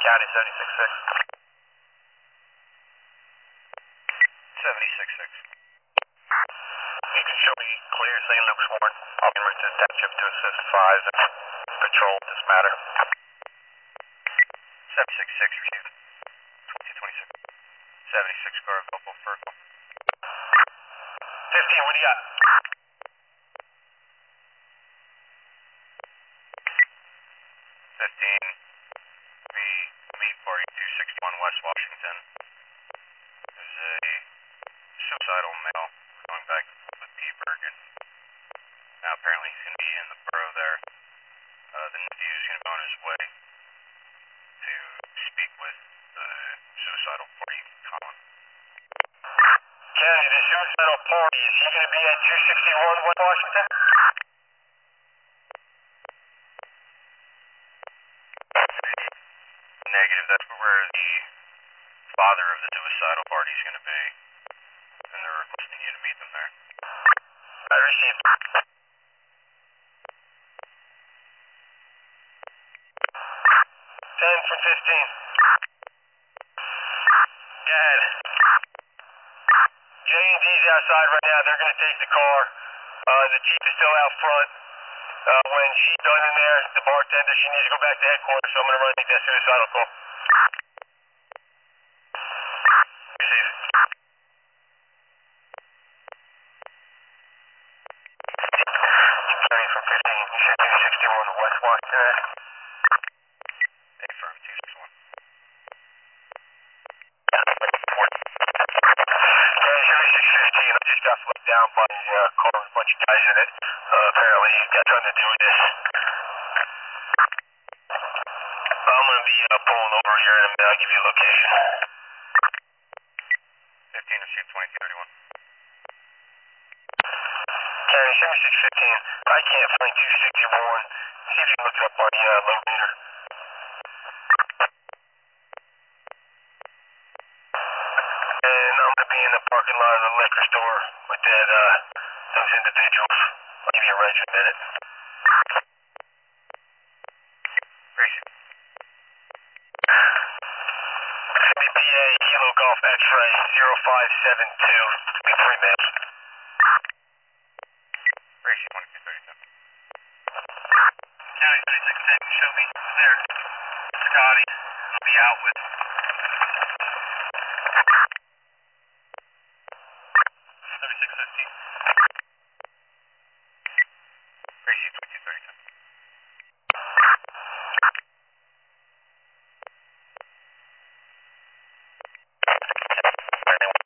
County 76-6. 76-6. You can show me clear St. Luke's Warren. I'll be right to the township to assist 5 and patrol this matter. 76-6 received. 2226. 76 car available for a call. 15, what do you got? 15, we 4261 West Washington. There's a suicidal male going back with P. Bergen. Now apparently he's going to be in the borough there. The nephew is going to be on his way to speak with the suicidal party, Colin. County, the suicidal party, is he going to be at 261 West Washington? Negative, that's where the father of the suicidal party is going to be, and they're requesting you to meet them there. I received. 10 from 15. Go ahead. J&D's outside right now. They're going to take the car. The Jeep is still out front. When she's done in there, the bartender, she needs to go back to headquarters, so I'm going to run and make that suicidal call. Receive. 30 from 15. You said 261 West Washington. Affirm, 261. I just got flipped down by a car with a bunch of guys in it. Apparently, you got something to do with this. I'm going to be pulling over here in a minute. I'll give you a location. 15 received 2231. County 7615. I can't find 261. See if you can look it up on the low meter. And I'm going to be in the parking lot of the liquor store with those individuals. I'll give you a reg in a minute. Appreciate it. CBPA Kilo Golf X-Ray 0572. Be 3 minutes. Appreciate 2237. County 7610, show me there. Scotty, I'll be out with 7615. Appreciate 2237.